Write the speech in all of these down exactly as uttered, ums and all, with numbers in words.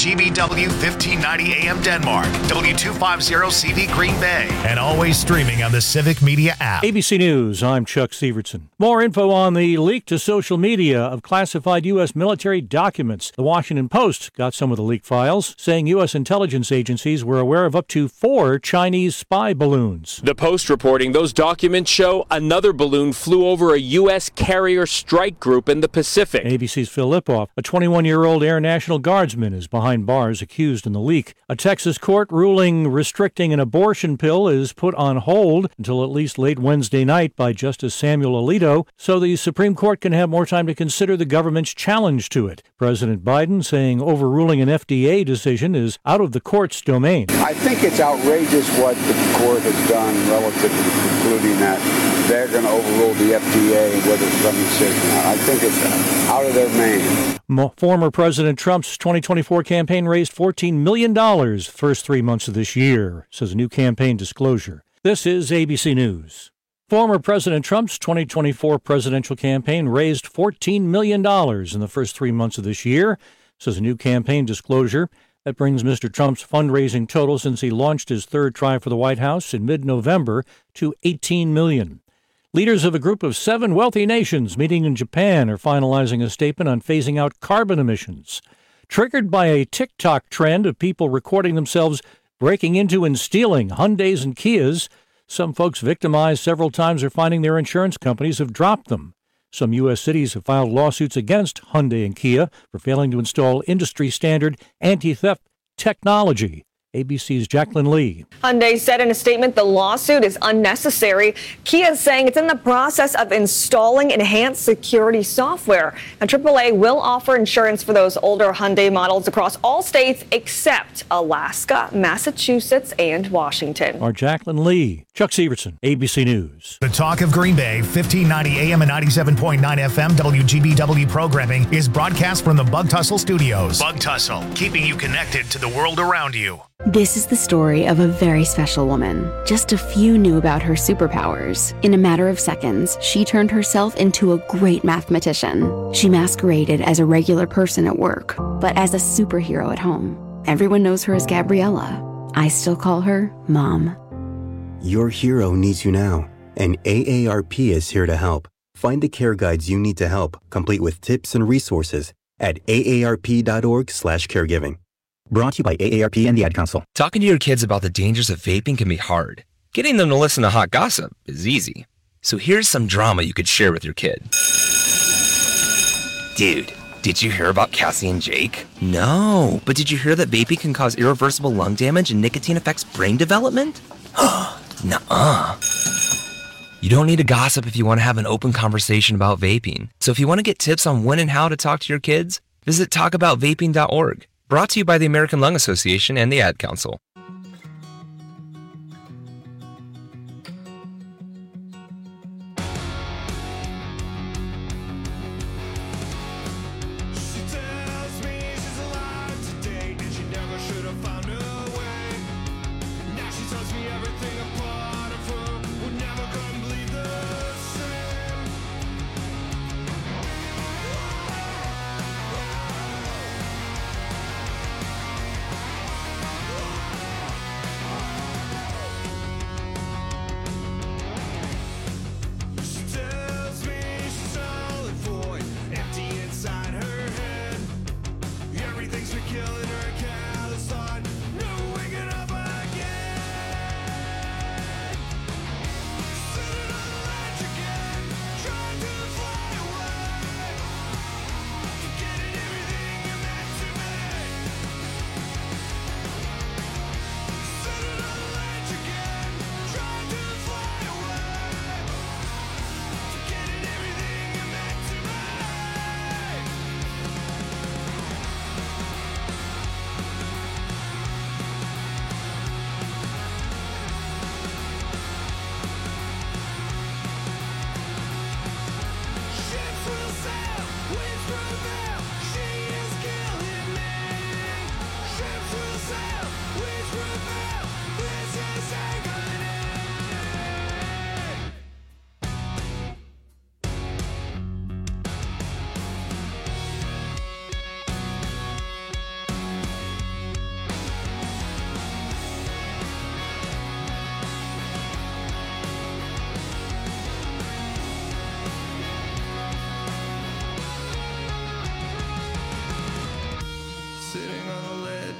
G B W fifteen ninety A M Denmark, W two fifty C V Green Bay, and always streaming on the Civic Media app. A B C News, I'm Chuck Severson. More info on the leak to social media of classified U S military documents. The Washington Post got some of the leaked files, saying U S intelligence agencies were aware of up to four Chinese spy balloons. The Post reporting those documents show another balloon flew over a U S carrier strike group in the Pacific. A B C's Phil Lipoff, a twenty-one-year-old Air National Guardsman, is behind bars accused in the leak. A Texas court ruling restricting an abortion pill is put on hold until at least late Wednesday night by Justice Samuel Alito, so the Supreme Court can have more time to consider the government's challenge to it. President Biden saying overruling an F D A decision is out of the court's domain. I think it's outrageous what the court has done relative to concluding that they're going to overrule the F D A and whether it's some decision. I think it's out of their domain. Former President Trump's twenty twenty-four campaign raised fourteen million dollars the first three months of this year, says a new campaign disclosure. This is A B C News. Former President Trump's twenty twenty-four presidential campaign raised fourteen million dollars in the first three months of this year, says a new campaign disclosure. That brings Mister Trump's fundraising total since he launched his third try for the White House in mid-November to eighteen million dollars. Leaders of a group of seven wealthy nations meeting in Japan are finalizing a statement on phasing out carbon emissions. Triggered by a TikTok trend of people recording themselves breaking into and stealing Hyundais and Kias, some folks victimized several times are finding their insurance companies have dropped them. Some U S cities have filed lawsuits against Hyundai and Kia for failing to install industry-standard anti-theft technology. A B C's Jacqueline Lee. Hyundai said in a statement the lawsuit is unnecessary. Kia is saying it's in the process of installing enhanced security software. And triple A will offer insurance for those older Hyundai models across all states except Alaska, Massachusetts, and Washington. Our Jacqueline Lee. Chuck Severson, A B C News. The Talk of Green Bay, fifteen ninety A M and ninety-seven point nine F M W G B W programming is broadcast from the Bug Tussle Studios. Bug Tussle, keeping you connected to the world around you. This is the story of a very special woman. Just a few knew about her superpowers. In a matter of seconds, she turned herself into a great mathematician. She masqueraded as a regular person at work, but as a superhero at home. Everyone knows her as Gabriella. I still call her Mom. Your hero needs you now, and A A R P is here to help. Find the care guides you need to help, complete with tips and resources at aarp.org slash caregiving. Brought to you by A A R P and the Ad Council. Talking to your kids about the dangers of vaping can be hard. Getting them to listen to hot gossip is easy. So here's some drama you could share with your kid. Dude, did you hear about Cassie and Jake? No, but did you hear that vaping can cause irreversible lung damage and nicotine affects brain development? Nuh-uh. You don't need to gossip if you want to have an open conversation about vaping. So if you want to get tips on when and how to talk to your kids, visit talk about vaping dot org. Brought to you by the American Lung Association and the Ad Council.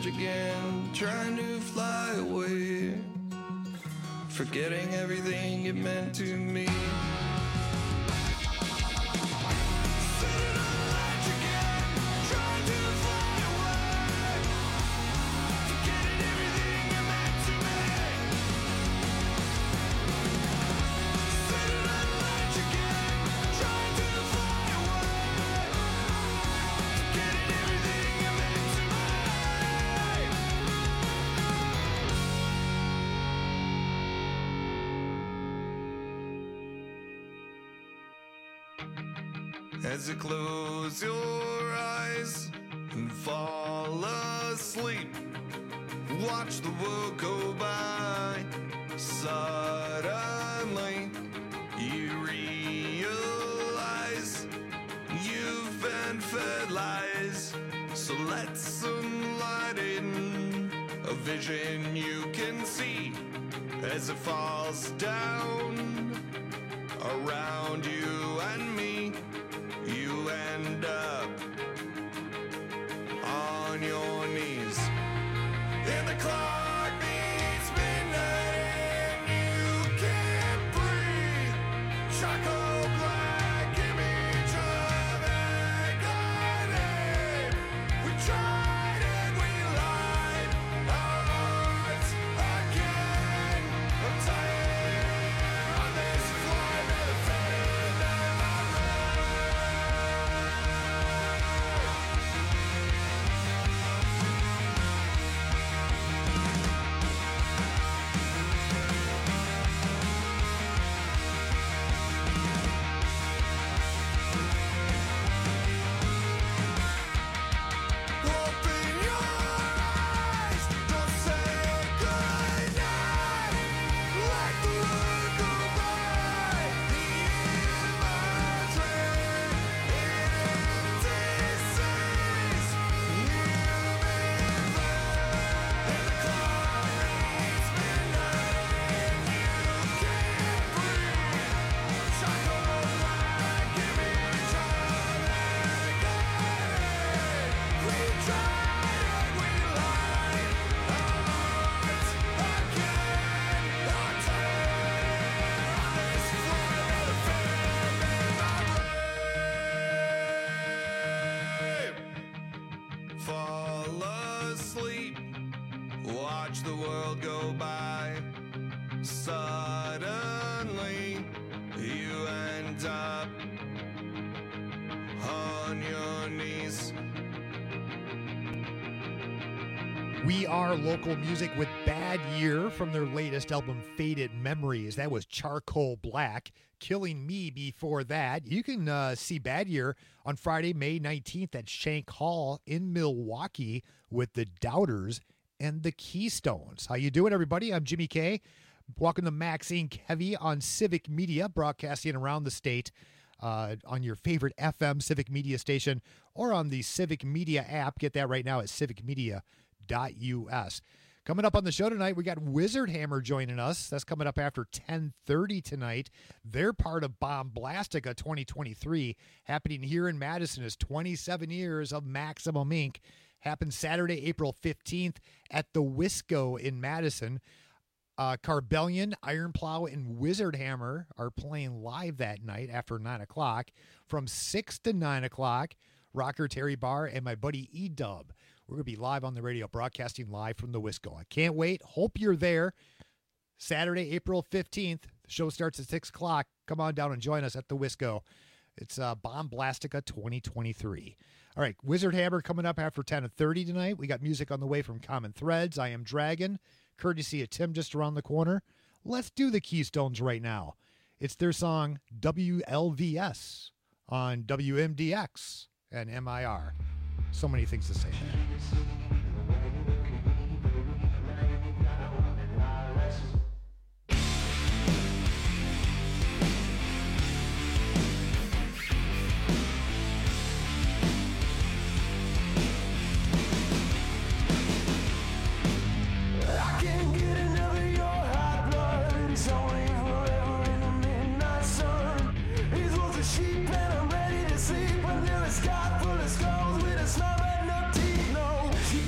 latch again, trying to fly away, forgetting everything it meant to me. As you close your eyes and fall asleep, watch the world go by. Suddenly you realize you've been fed lies. So let some light in, a vision you can see as it falls down around you and me. You end up on your knees, and the clock beats midnight and you can't breathe. Charcoal black image of agony. We tried and we lied our hearts again. I'm tired on this flight of the faded night. Fall asleep, watch the world go by. Suddenly you end up on your knees. We are local music with Bad Year from their latest album, Faded Memories. That was Charcoal Black. Killing Me before that. You can uh, see Bad Year on Friday, May nineteenth at Shank Hall in Milwaukee with the Doubters and the Keystones. How you doing, everybody? I'm Jimmy K. Welcome to Maxine Heavy on Civic Media, broadcasting around the state uh, on your favorite F M Civic Media station or on the Civic Media app. Get that right now at civic media dot u s. Coming up on the show tonight, we got Wizard Hammer joining us. That's coming up after ten thirty tonight. They're part of Bomblastica twenty twenty-three, happening here in Madison as twenty-seven years of Maximum Incorporated. Happens Saturday, April fifteenth at the Wisco in Madison. Uh, Carbellion, Iron Plow, and Wizard Hammer are playing live that night after nine o'clock. From six to nine o'clock, Rocker Terry Barr and my buddy E-Dub. We're going to be live on the radio, broadcasting live from the Wisco. I can't wait. Hope you're there. Saturday, April fifteenth. The show starts at six o'clock. Come on down and join us at the Wisco. It's uh, Bomblastica twenty twenty-three. All right, Wizard Hammer coming up after ten thirty tonight. We got music on the way from Common Threads, I Am Dragon, courtesy of Tim just around the corner. Let's do the Keystones right now. It's their song W L V S on W M D X and M I R. So many things to say there. Sky full of skulls with a snub and no teeth, no. She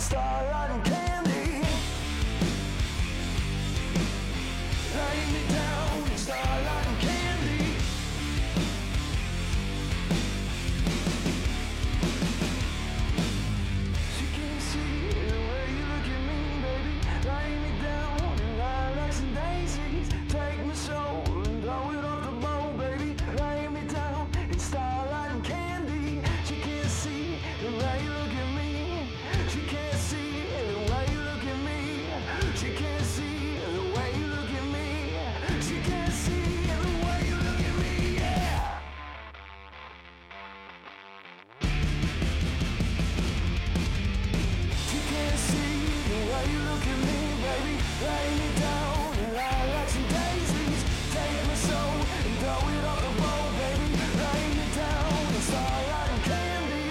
starlight and candy. Lay me down in starlight and candy. She can't see the way you look at me, baby. Lay me down in lilacs and daisies. Take my soul and throw it off the bow, baby. Lay me down in starlight and candy. She can't see the way you look at me. She can't see the way you look at me. She can't see the way you look at me. She can't see the way you look at me, yeah. She can't see the way you look at me, baby. Lay me down in lilacs and daisies. Take my soul and throw it off the bow, baby. Lay me down in starlight and candy.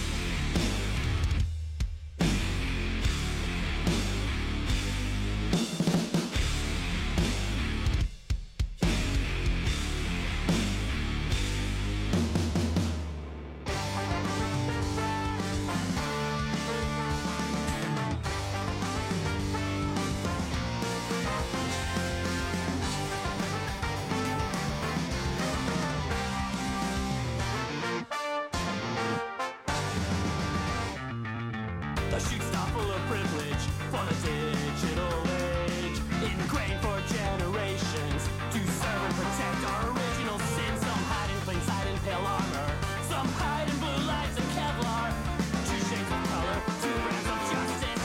The shoot stop full of privilege for the digital age, ingrained for generations to serve and protect our original sins. Some hide in plain sight in pale armor, some hide in blue lights and Kevlar. Two shades of color, two brands of justice.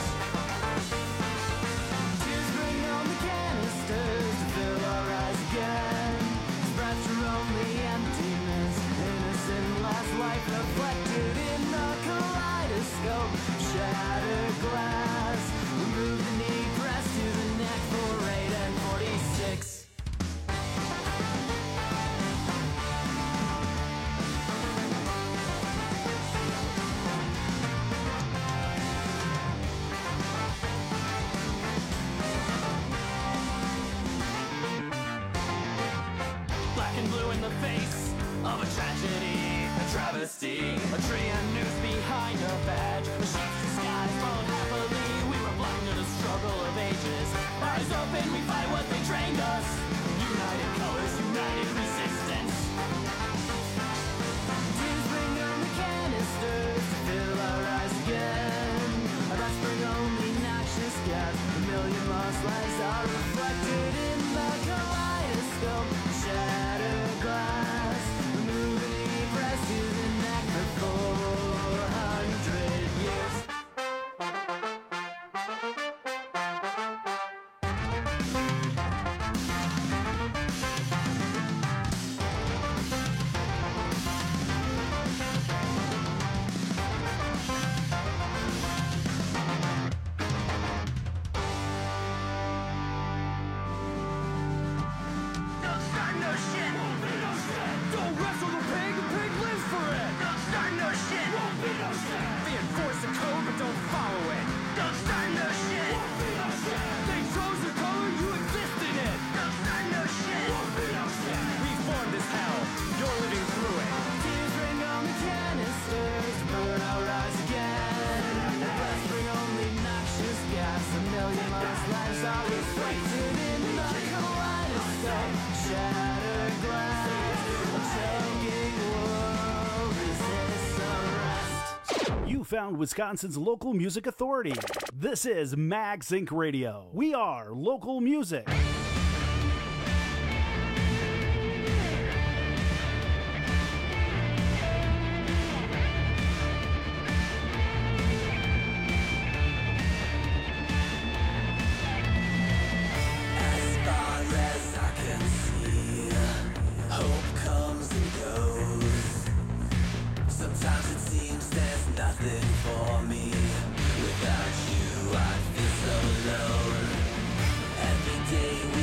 Tears bring on the canisters to fill our eyes again. Spread your only emptiness, innocent last life reflected in the kaleidoscope. Shattered glass. We move the knee press to the neck for eight and forty-six. Black and blue in the face of a tragedy, a travesty, a tree and noose behind a badge, a sheep's disguise followed happily. We were blind to the struggle of ages. Eyes open, we fight what they trained us. United colors, united resistance. Tears bring on the canisters to fill our eyes again. That's bring only noxious gas. A million lost lives are reflected in the kaleidoscope. Shattered glass. Moving press to the neck for four hundred years. Don't start no shit. Won't be no shit. Don't wrestle the pig. The pig lives for it. Don't start no shit. Won't be no shit. They enforce the code but don't follow it. Don't start no shit. Won't be no shit. They chose your color, you exist in it. Don't start no shit. Won't be no shit. We formed this hell. You're living through it. Tears bring on the canisters to burn our eyes again. The breath bring only noxious gas. A million lost lives are reflected in the kaleidoscope. Shattered glass. A choking world resists arrest. You found Wisconsin's local music authority. This is Mag Sync Radio. We are local music. As far as I can see, hope comes and goes. Sometimes it seems there's nothing for me. Without you, I feel so alone. Every day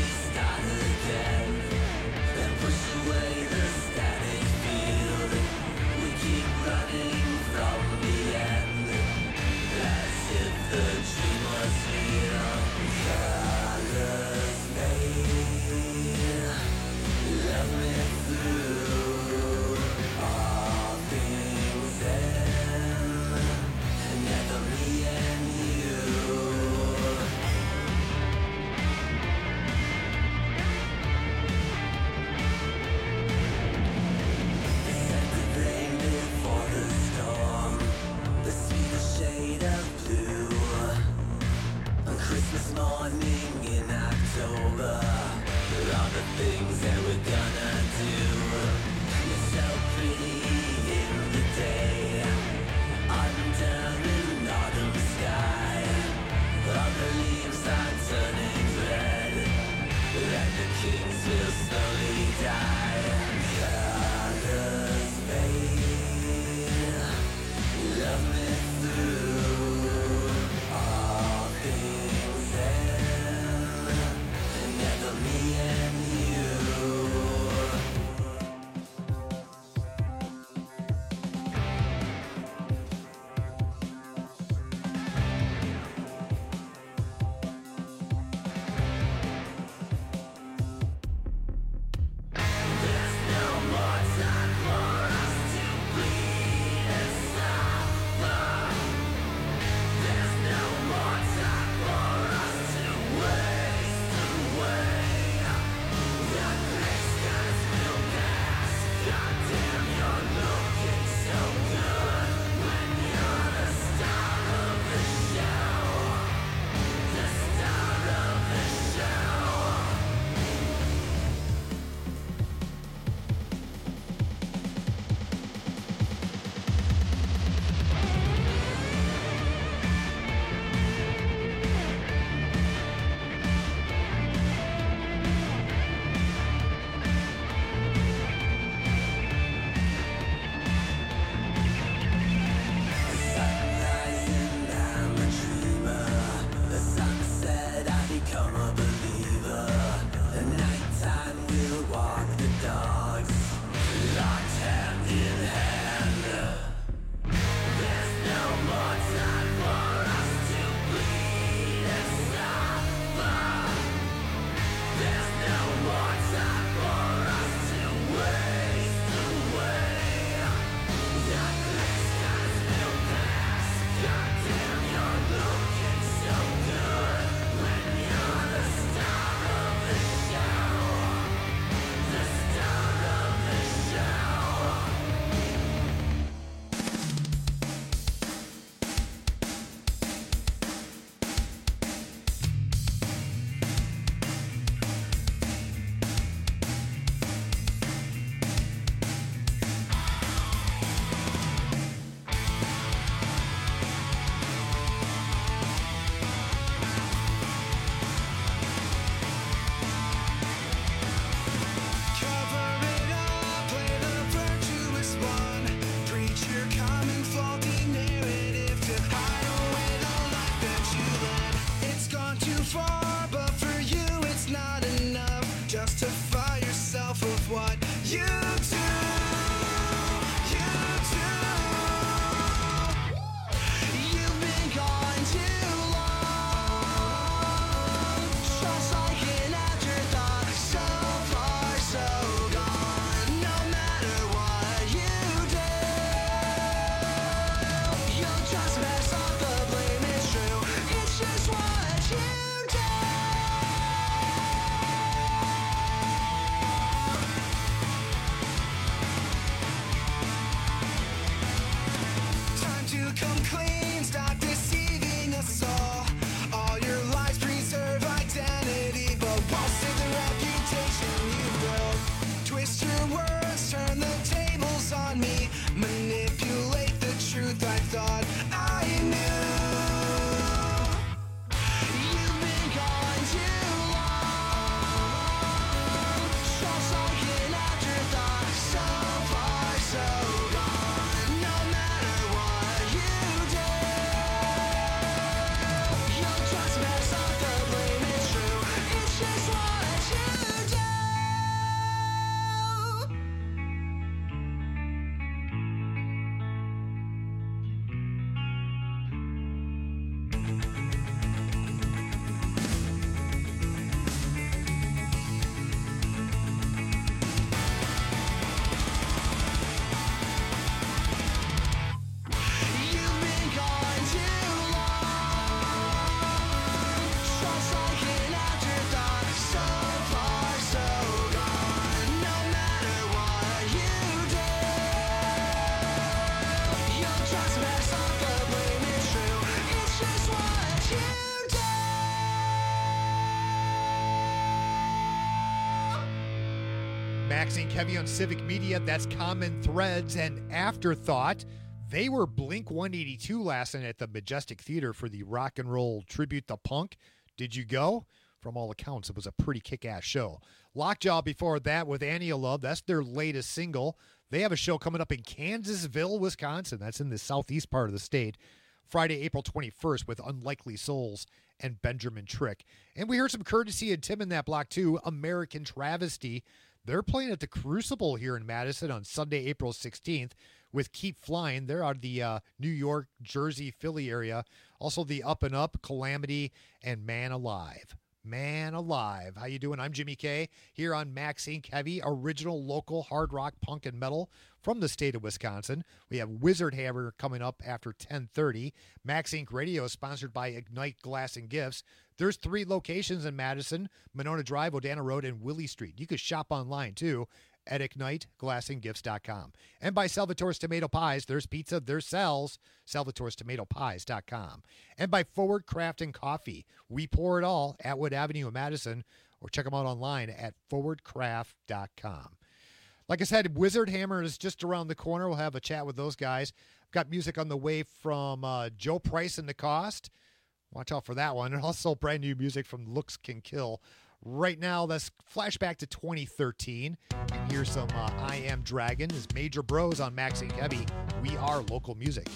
Maxine Kevy on Civic Media. That's Common Threads and Afterthought. They were Blink one eighty-two last night at the Majestic Theater for the rock and roll tribute to punk. Did you go? From all accounts, it was a pretty kick-ass show. Lockjaw before that with Annie of Love. That's their latest single. They have a show coming up in Kansasville, Wisconsin. That's in the southeast part of the state. Friday, April twenty-first with Unlikely Souls and Benjamin Trick. And we heard some courtesy of Tim in that block too, American Travesty. They're playing at the Crucible here in Madison on Sunday, April sixteenth with Keep Flying. They're out of the uh, New York, Jersey, Philly area. Also the Up and Up, Calamity, and Man Alive. Man alive. How you doing? I'm Jimmy K here on Max Incorporated. Heavy, original local hard rock, punk, and metal from the state of Wisconsin. We have Wizard Hammer coming up after ten thirty. Max Incorporated Radio is sponsored by Ignite Glass and Gifts. There's three locations in Madison, Monona Drive, Odana Road, and Willie Street. You can shop online, too, at ignite glass and gifts dot com. And by Salvatore's Tomato Pies. There's pizza, there's sells, salvatores tomato pies dot com. And by Forward Craft and Coffee. We pour it all, Atwood Avenue in Madison, or check them out online at forward craft dot com. Like I said, Wizard Hammer is just around the corner. We'll have a chat with those guys. Got music on the way from uh, Joe Price and the Cost. Watch out for that one. And also brand new music from Looks Can Kill. Right now, let's flashback to twenty thirteen. And here's some uh, I Am Dragon. This is Major Bros on Max Incorporated. Heavy. We are local music.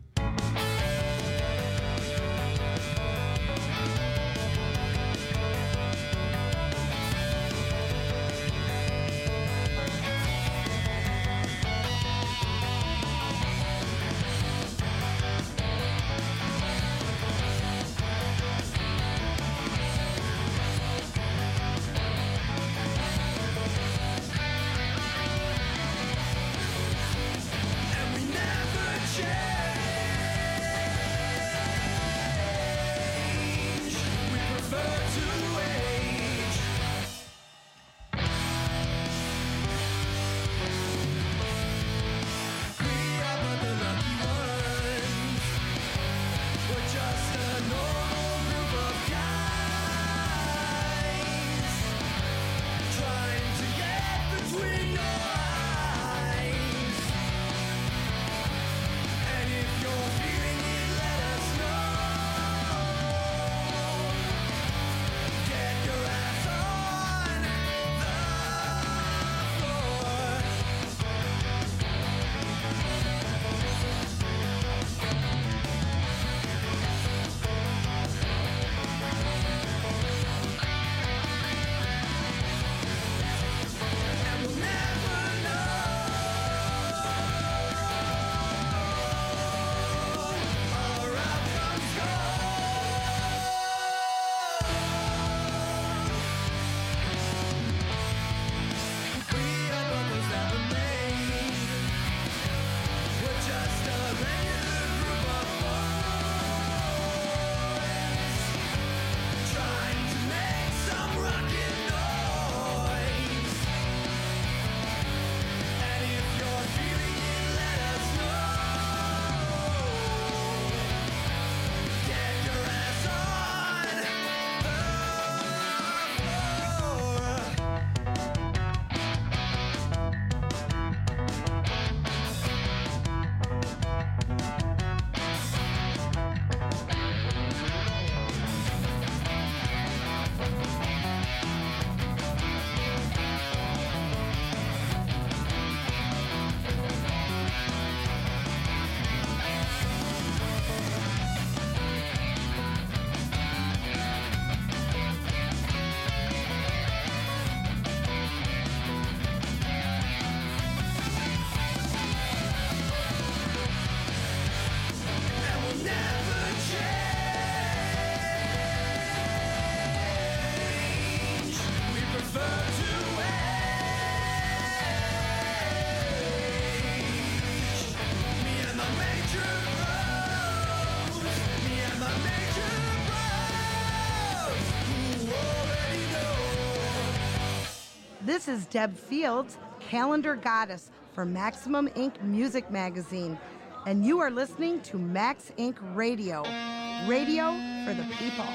This is Deb Fields, Calendar Goddess for Maximum Incorporated Music Magazine, and you are listening to Max Incorporated Radio, radio for the people.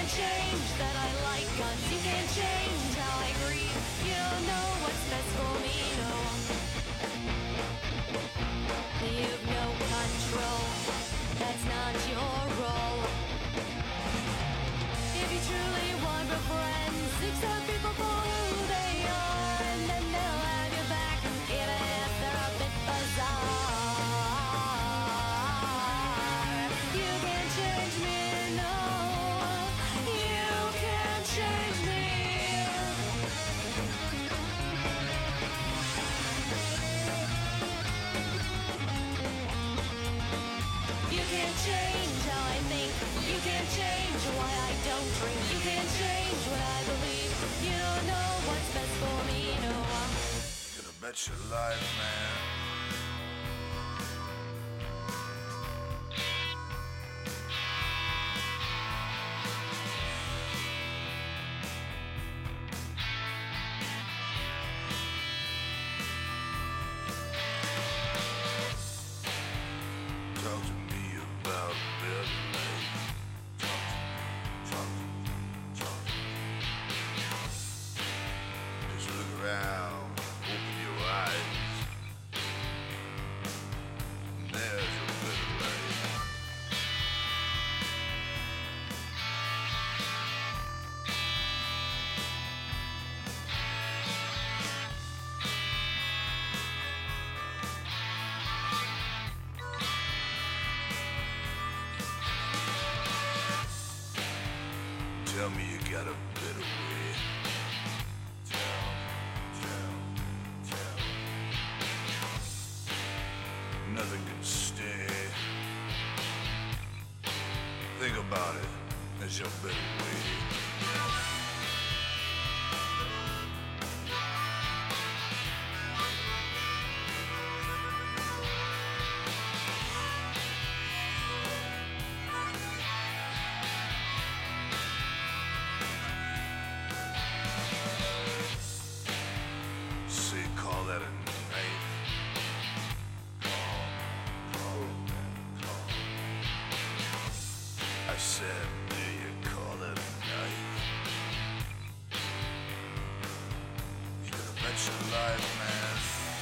can't change that I like guns. You can't change how I grieve. You don't know what's best for me, no. You've no control. That's not your role. If you truly want real friends, accept people for who they are, and then they'll have your back, even if they're a bit bizarre. You can't change me, no. You can't change me. You can't change how I think. You can't change why I don't drink. You can't change what I believe. You don't know what's best for me, no. Gonna bet your life, man. Talk to me about Billy Lake. Talk to me, talk to me, talk to me. Just look around, open your eyes. There's a Billy Lake. Tell me you got a better way. Tell, tell, tell. Nothing can stay. Think about it. There's your better way. Say, call that a knife. Call, call that, call. I said, do you call that a knife? You gonna bet your life, man.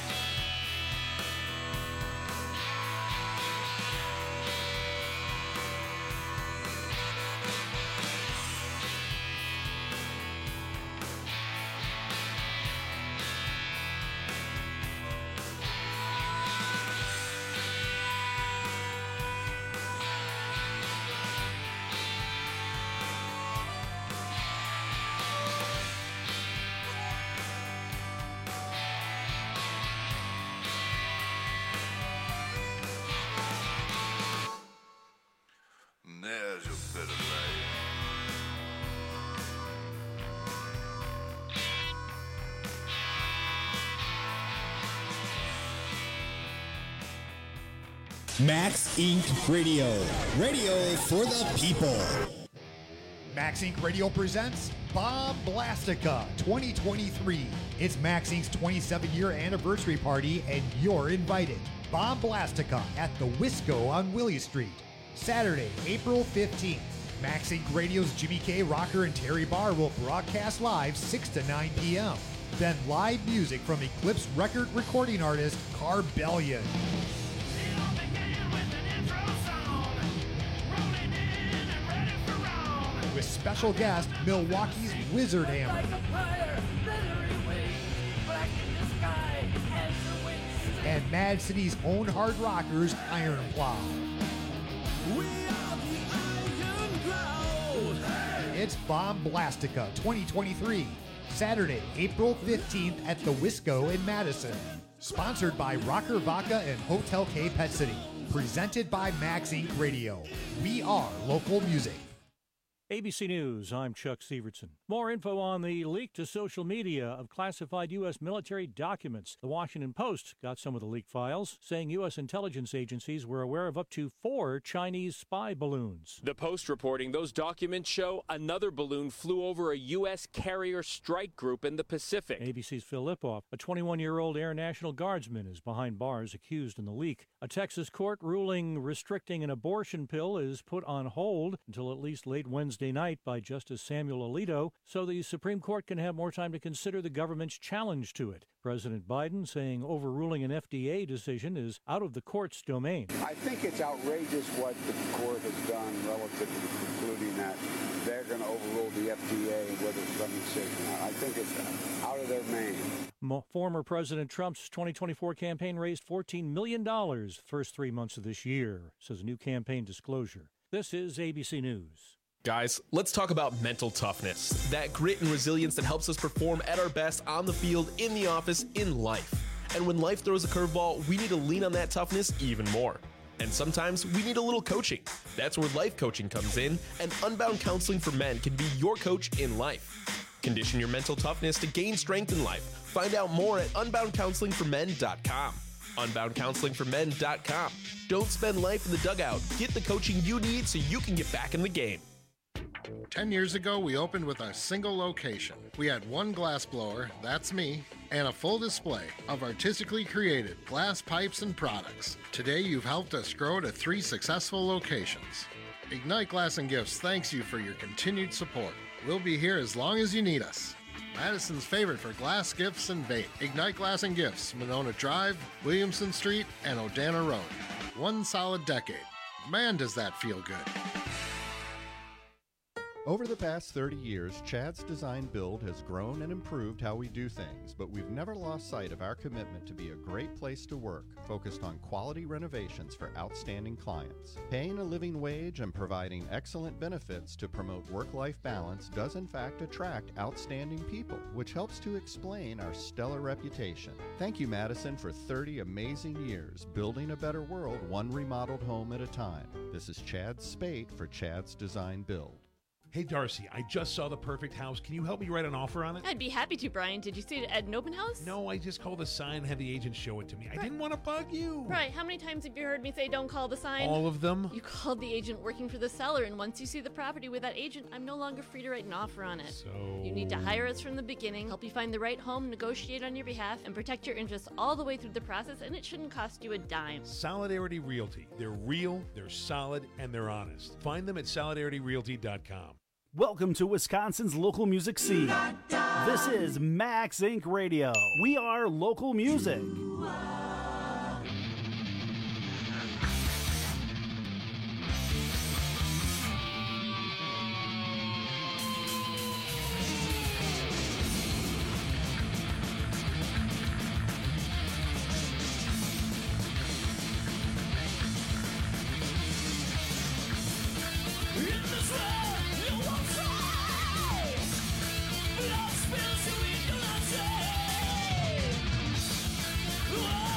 There's your better life. Max Incorporated. Radio. Radio for the people. Max Incorporated. Radio presents Bomb Blastica twenty twenty-three. It's Max Incorporated's twenty-seven year anniversary party, and you're invited. Bomb Blastica at the Wisco on Willie Street. Saturday, April fifteenth. Max Incorporated. Radio's Jimmy K. Rocker and Terry Barr will broadcast live six to nine p.m. Then live music from Eclipse record recording artist Carbellion. With special guest Milwaukee's Wizard Hammer. And Mad City's own hard rockers Iron Plow. It's Bomb Blastica twenty twenty-three, Saturday, April fifteenth at the Wisco in Madison. Sponsored by Rocker Vodka and Hotel K Pet City. Presented by Max Incorporated. Radio. We are local music. A B C News, I'm Chuck Severson. More info on the leak to social media of classified U S military documents. The Washington Post got some of the leaked files, saying U S intelligence agencies were aware of up to four Chinese spy balloons. The Post reporting those documents show another balloon flew over a U S carrier strike group in the Pacific. A B C's Phil Lipoff, a twenty-one-year-old Air National Guardsman, is behind bars accused in the leak. A Texas court ruling restricting an abortion pill is put on hold until at least late Wednesday Wednesday night by Justice Samuel Alito so the Supreme Court can have more time to consider the government's challenge to it. President Biden saying overruling an F D A decision is out of the court's domain. I think it's outrageous what the court has done relative to concluding that they're going to overrule the F D A with some decision. I think it's out of their main. Mo- former President Trump's twenty twenty-four campaign raised fourteen million dollars the first three months of this year, says a new campaign disclosure. This is A B C News. Guys, let's talk about mental toughness. That grit and resilience that helps us perform at our best on the field, in the office, in life. And when life throws a curveball, we need to lean on that toughness even more. And sometimes we need a little coaching. That's where life coaching comes in, and Unbound Counseling for Men can be your coach in life. Condition your mental toughness to gain strength in life. Find out more at unbound counseling for men dot com. unbound counseling for men dot com. Don't spend life in the dugout. Get the coaching you need so you can get back in the game. Ten years ago, we opened with a single location. We had one glass blower, that's me, and a full display of artistically created glass pipes and products. Today, you've helped us grow to three successful locations. Ignite Glass and Gifts thanks you for your continued support. We'll be here as long as you need us. Madison's favorite for glass gifts and bait. Ignite Glass and Gifts, Monona Drive, Williamson Street, and Odana Road. One solid decade. Man, does that feel good. Over the past thirty years, Chad's Design Build has grown and improved how we do things, but we've never lost sight of our commitment to be a great place to work, focused on quality renovations for outstanding clients. Paying a living wage and providing excellent benefits to promote work-life balance does in fact attract outstanding people, which helps to explain our stellar reputation. Thank you, Madison, for thirty amazing years, building a better world one remodeled home at a time. This is Chad Spate for Chad's Design Build. Hey, Darcy, I just saw the perfect house. Can you help me write an offer on it? I'd be happy to, Brian. Did you see it at an open house? No, I just called the sign and had the agent show it to me. I didn't want to bug you. Right, how many times have you heard me say don't call the sign? All of them. You called the agent working for the seller, and once you see the property with that agent, I'm no longer free to write an offer on it. So... You need to hire us from the beginning, help you find the right home, negotiate on your behalf, and protect your interests all the way through the process, and it shouldn't cost you a dime. Solidarity Realty. They're real, they're solid, and they're honest. Find them at solidarity realty dot com. Welcome to Wisconsin's local music scene. This is Max Incorporated. Radio. We are local music. Whoa!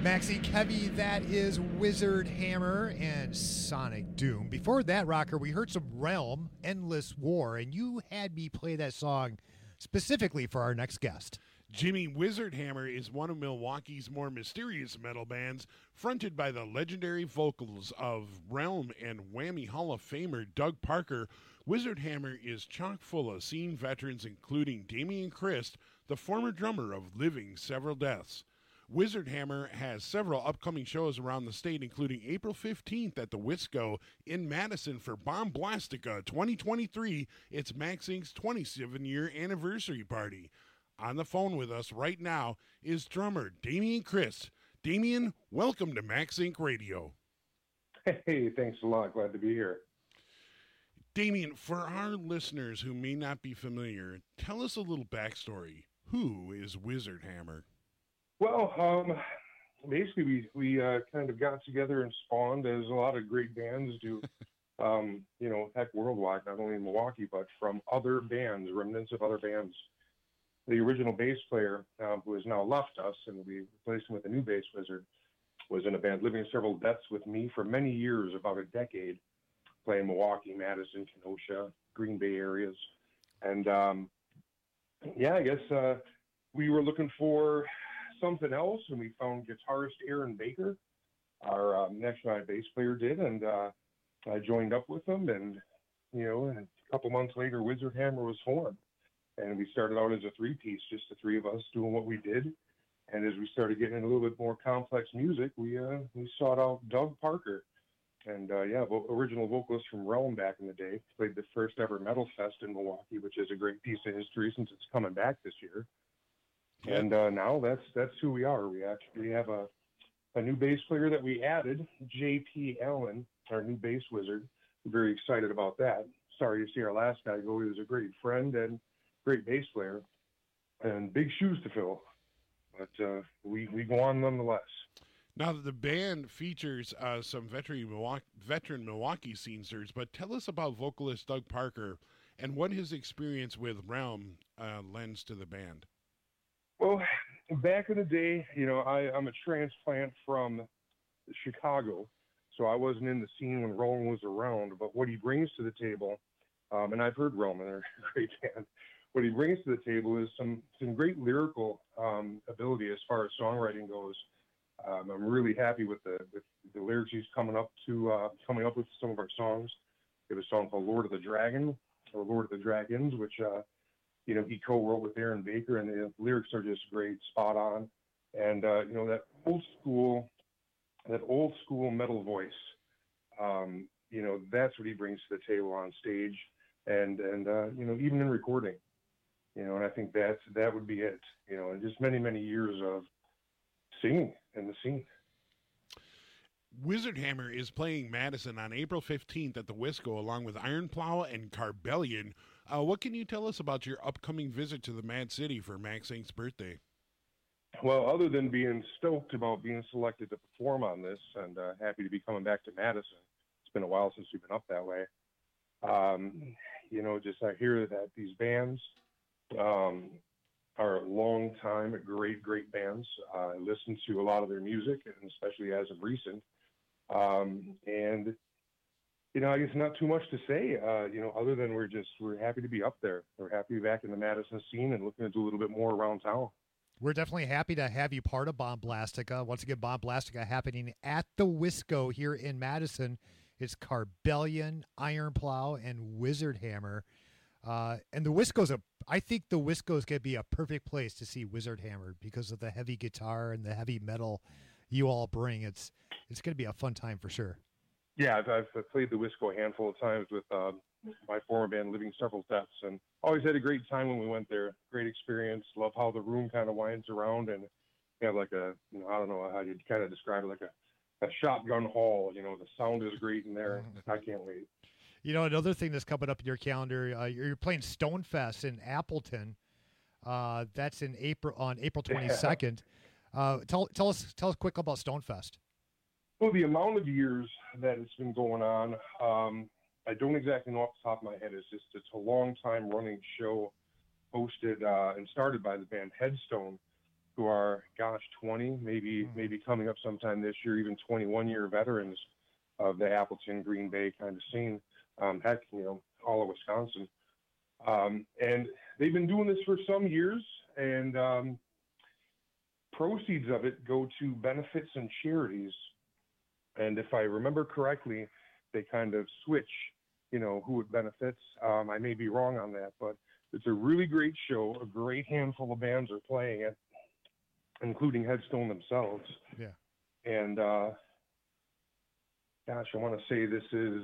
Maxie Kevy, that is Wizard Hammer and Sonic Doom. Before that, Rocker, we heard some Realm, Endless War, and you had me play that song specifically for our next guest. Jimmy, Wizard Hammer is one of Milwaukee's more mysterious metal bands, fronted by the legendary vocals of Realm and Whammy Hall of Famer Doug Parker. Wizard Hammer is chock full of scene veterans, including Damian Christ, the former drummer of Living Several Deaths. Wizard Hammer has several upcoming shows around the state, including April fifteenth at the Wisco in Madison for Bomblastica twenty twenty-three. It's Max Incorporated's twenty-seven-year anniversary party. On the phone with us right now is drummer Damian Christ. Damian, welcome to Max Incorporated Radio. Hey, thanks a lot. Glad to be here. Damian, for our listeners who may not be familiar, tell us a little backstory. Who is Wizard Hammer? Well, um, basically, we, we uh, kind of got together and spawned, as a lot of great bands do, um, you know, heck, worldwide, not only in Milwaukee, but from other bands, remnants of other bands. The original bass player, um, who has now left us, and we replaced him with a new bass wizard, was in a band Living Several Deaths with me for many years, about a decade, playing Milwaukee, Madison, Kenosha, Green Bay areas. And, um, yeah, I guess uh, we were looking for something else, and we found guitarist Aaron Baker, our um, national bass player, did, and uh, I joined up with them, and, you know, and a couple months later, Wizard Hammer was formed. And we started out as a three-piece, just the three of us doing what we did. And as we started getting into a little bit more complex music, we uh, we sought out Doug Parker. And, uh, yeah, vo- original vocalist from Realm back in the day. Played the first ever Metal Fest in Milwaukee, which is a great piece of history since it's coming back this year. Yeah. And uh, now that's that's who we are. We actually have a, a new bass player that we added, J P Allen, our new bass wizard. We're very excited about that. Sorry to see our last guy go. He was a great friend and great bass player, and big shoes to fill, but uh, we, we go on nonetheless. Now, the band features uh, some veteran Milwaukee, veteran Milwaukee scenesters, but tell us about vocalist Doug Parker and what his experience with Realm uh, lends to the band. Well, back in the day, you know, I, I'm a transplant from Chicago, so I wasn't in the scene when Realm was around, but what he brings to the table, um, and I've heard Realm, and they're a great band. What he brings to the table is some, some great lyrical um, ability as far as songwriting goes. Um, I'm really happy with the with the lyrics he's coming up to uh, coming up with some of our songs. We have a song called "Lord of the Dragon" or "Lord of the Dragons," which uh, you know he co-wrote with Aaron Baker, and the lyrics are just great, spot on. And uh, you know that old school, that old school metal voice. Um, you know that's what he brings to the table on stage, and and uh, you know even in recording. You know, and I think that's, that would be it, you know, and just many, many years of singing in the scene. Wizard Hammer is playing Madison on April fifteenth at the Wisco, along with Ironplow and Carbellion. Uh, what can you tell us about your upcoming visit to the Mad City for Max Incorporated's birthday? Well, other than being stoked about being selected to perform on this, and uh, happy to be coming back to Madison. It's been a while since we've been up that way. Um, you know, just I hear that these bands um, are long time great, great bands. Uh, I listen to a lot of their music, and especially as of recent. Um, and, you know, I guess not too much to say, uh, you know, other than we're just, we're happy to be up there. We're happy to be back in the Madison scene and looking to do a little bit more around town. We're definitely happy to have you part of Bomblastica. Once again, Bomblastica happening at the Wisco here in Madison. It's Carbellion, Ironplow, and Wizard Hammer. Uh, and the Wisco's a, I think the Wisco's going to be a perfect place to see Wizard Hammer because of the heavy guitar and the heavy metal you all bring. It's it's going to be a fun time for sure. Yeah, I've, I've played the Wisco a handful of times with uh, my former band, Living Several Deaths, and always had a great time when we went there. Great experience. Love how the room kind of winds around, and you have like a, you know, I don't know how you'd kind of describe it, like a, a shotgun hall. You know, the sound is great in there. I can't wait. You know, another thing that's coming up in your calendar, uh, you're playing Stonefest in Appleton. Uh, that's in April on April twenty-second. Uh, tell tell us tell us quick about Stonefest. Well, the amount of years that it's been going on, um, I don't exactly know off the top of my head. It's just it's a long time running show, hosted uh, and started by the band Headstone, who are, gosh, twenty, maybe maybe coming up sometime this year, even twenty-one-year veterans of the Appleton, Green Bay kind of scene. Um, heck, you know, all of Wisconsin. Um, and they've been doing this for some years, and um, proceeds of it go to benefits and charities. And if I remember correctly, they kind of switch, you know, who it benefits. Um, I may be wrong on that, but it's a really great show. A great handful of bands are playing it, including Headstone themselves. Yeah. And, uh, gosh, I want to say this is,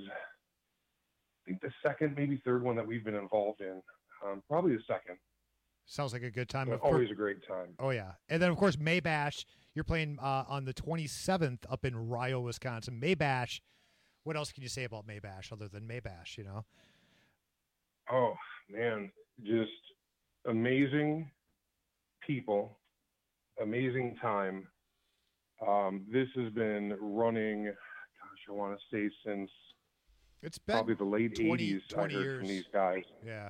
I think the second, maybe third one that we've been involved in. Um, probably the second. Sounds like a good time. But Of always course- a great time. Oh, yeah. And then, of course, Maybash. You're playing uh, on the twenty-seventh up in Ryo, Wisconsin. Maybash. What else can you say about Maybash other than Maybash, you know? Oh, man. Just amazing people, amazing time. Um, this has been running, gosh, I want to say since it's been probably the late twenty, eighties. I twenty heard years. from these guys. Yeah.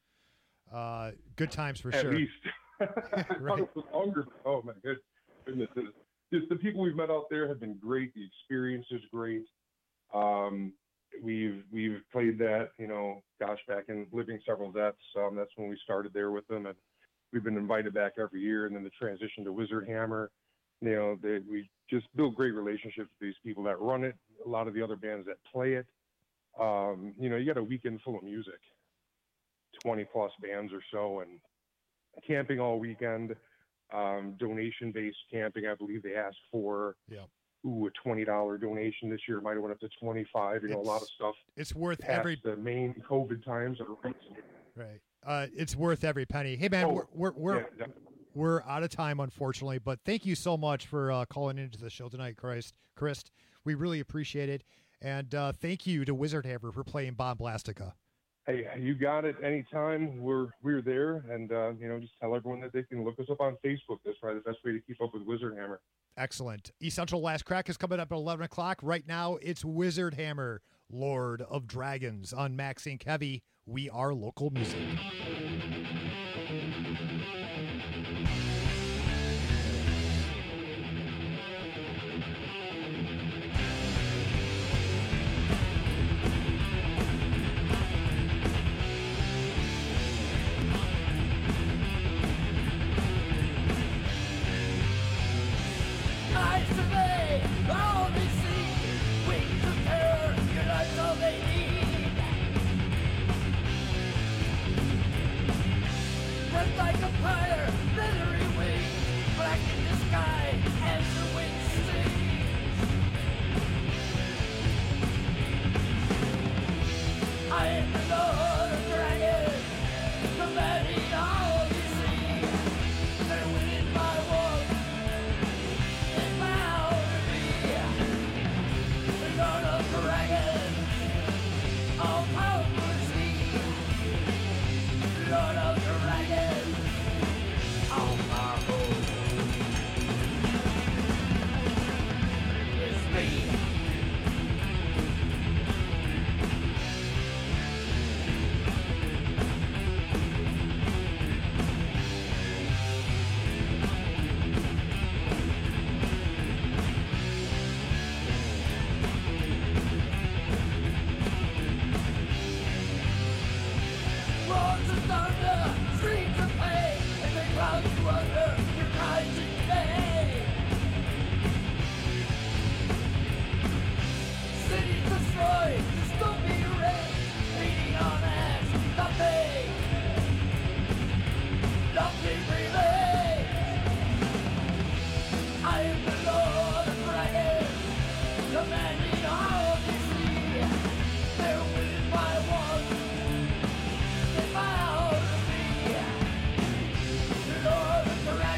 Uh, good times for At sure. least. I thought it was longer. Oh, my good- goodness. It's- Just the people we've met out there have been great. The experience is great. Um, we've we've played that, you know, gosh, back in Living Several Deaths. Um, that's when we started there with them, and we've been invited back every year. And then the transition to Wizard Hammer, you know, they, we just build great relationships with these people that run it. A lot of the other bands that play it. Um, you know, you got a weekend full of music, twenty plus bands or so, and camping all weekend. Um, donation-based camping, I believe they asked for. Yeah. Ooh, a twenty dollar donation this year. Might have went up to twenty-five. You know, a lot of stuff. It's worth past every the main COVID times. That are right. Uh, it's worth every penny. Hey, man, Oh, we're we're we're, yeah, definitely. we're out of time, unfortunately. But thank you so much for uh, calling into the show tonight, Christ, Chris. We really appreciate it, and uh, thank you to Wizard Hammer for playing Bomblastica. Hey, you got it. Anytime we're we're there, and uh, you know, just tell everyone that they can look us up on Facebook. That's probably the best way to keep up with Wizard Hammer. Excellent. Essential Last Crack is coming up at eleven o'clock. Right now, it's Wizard Hammer, Lord of Dragons, on Max Inc Heavy. We are local music. I survey all they see. Wings of terror, unite all they need. Red like a fire, leathery wings, black in the sky as the wind sings. I am the Lord of Dragons, commanding all you see. They're winning my war. Lord of Dragons, all power is me. Lord of Dragons, all powerful is me. Roars of thunder, screams of pain, and the clouds you under your cries in vain. Cities destroyed, dystopia reigns, beating on ash, nothing, nothing remains. I am the Lord of Dragons, commanding all they see. They're winning by one. Lord of Dragons.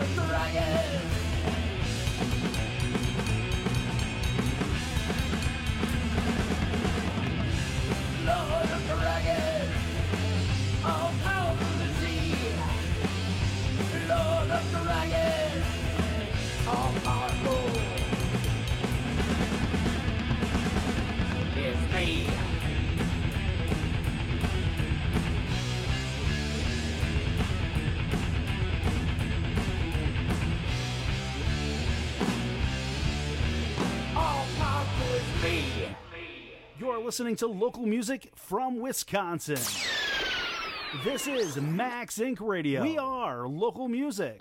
the Dragon. Lord of the Dragon, all powerful is he. Lord of the Dragon, all powerful is me. All powerful is me. You're listening to local music from Wisconsin. This is Max Incorporated. Radio. We are local music.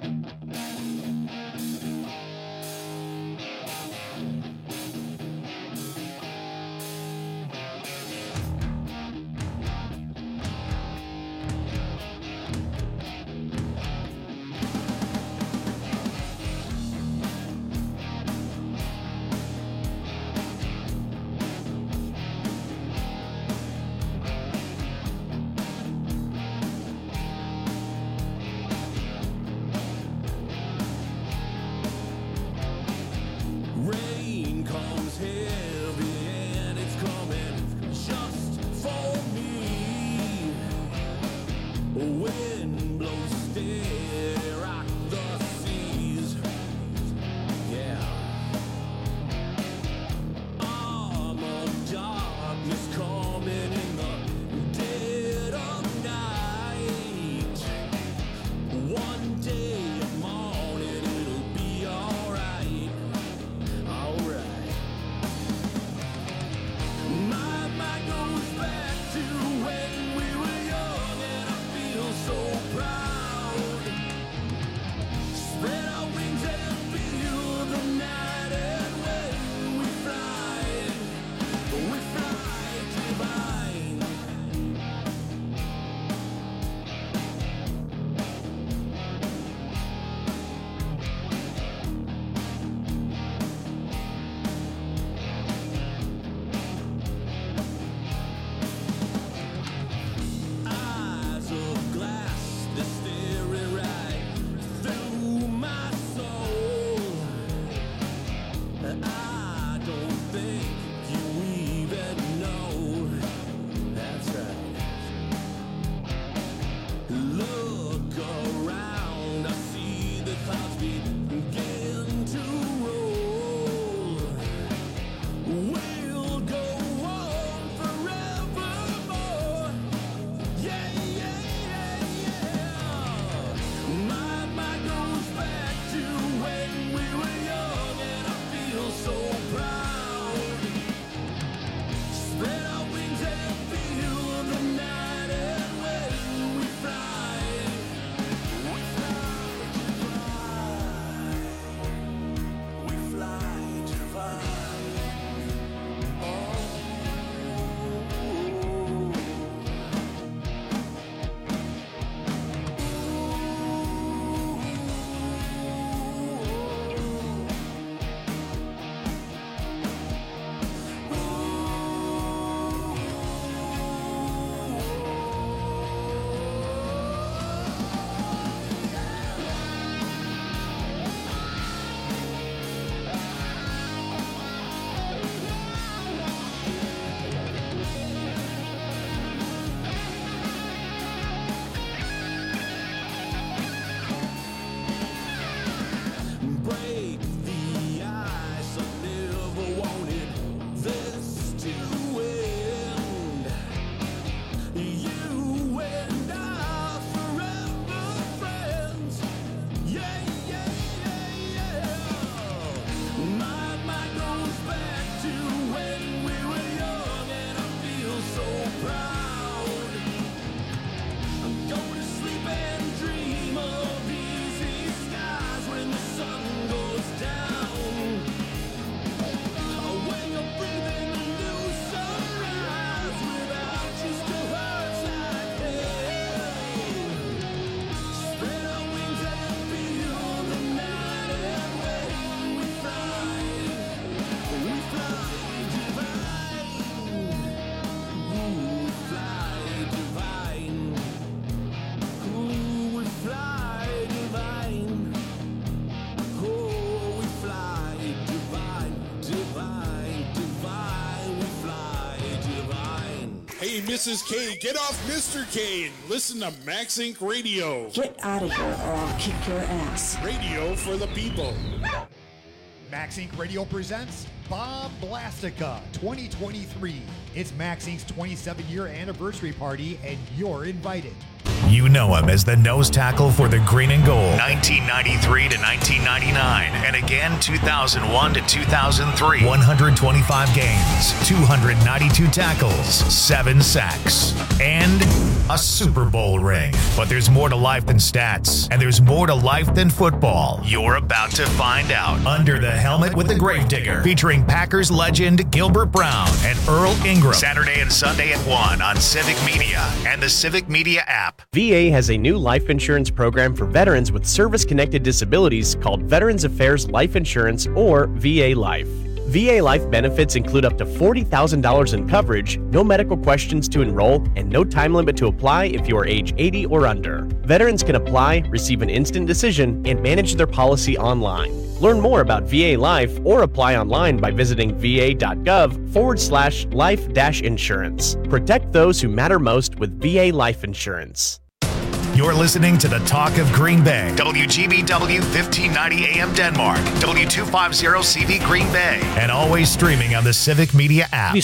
this is Kane. Get off Mister Kane. Listen to Max Incorporated. Radio. Get out of here or I'll kick your ass. Radio for the people. Max Incorporated. Radio presents Bob Blastica twenty twenty-three. It's Max Incorporated's twenty-seven year anniversary party, and you're invited. You know him as the nose tackle for the Green and Gold, nineteen ninety-three to nineteen ninety-nine, and again two thousand one to two thousand three. one hundred twenty-five games, two hundred ninety-two tackles, seven sacks, and a Super Bowl ring. But there's more to life than stats, and there's more to life than football. You're about to find out. Under the Helmet with the Gravedigger, featuring Packers legend Gilbert Brown and Earl Ingram. Saturday and Sunday at one on Civic Media and the Civic Media app. V A has a new life insurance program for veterans with service-connected disabilities called Veterans Affairs Life Insurance, or V A Life. V A Life benefits include up to forty thousand dollars in coverage, no medical questions to enroll, and no time limit to apply if you are age eighty or under. Veterans can apply, receive an instant decision, and manage their policy online. Learn more about V A Life or apply online by visiting va.gov forward slash life dash insurance. Protect those who matter most with V A Life Insurance. You're listening to the Talk of Green Bay, W G B W fifteen ninety A M Denmark, W two fifty C V Green Bay, and always streaming on the Civic Media app.